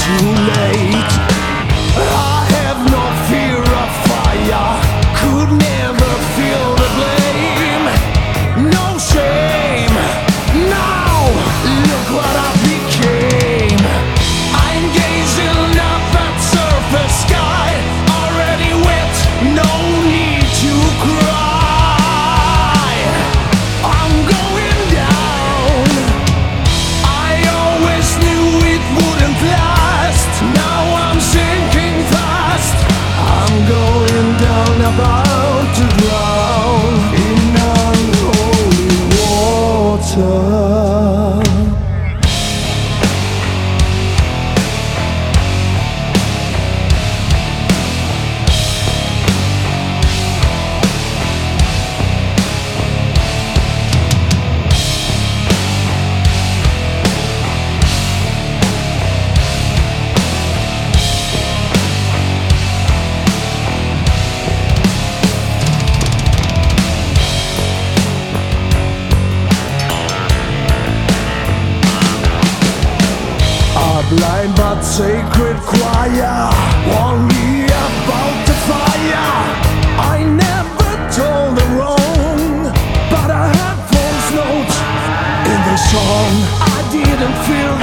too late. I have no fear of fire, could never feel the blame. No shame, now look what I became. I'm gazing up at surface sky, already wet, no need to cry. I'm going down, I always knew it wouldn't last. Now I'm sinking fast, I'm going down, about to drown in unholy water. Blind but sacred choir warn me about the fire. I never told them wrong, but I had false notes in the song. I didn't feel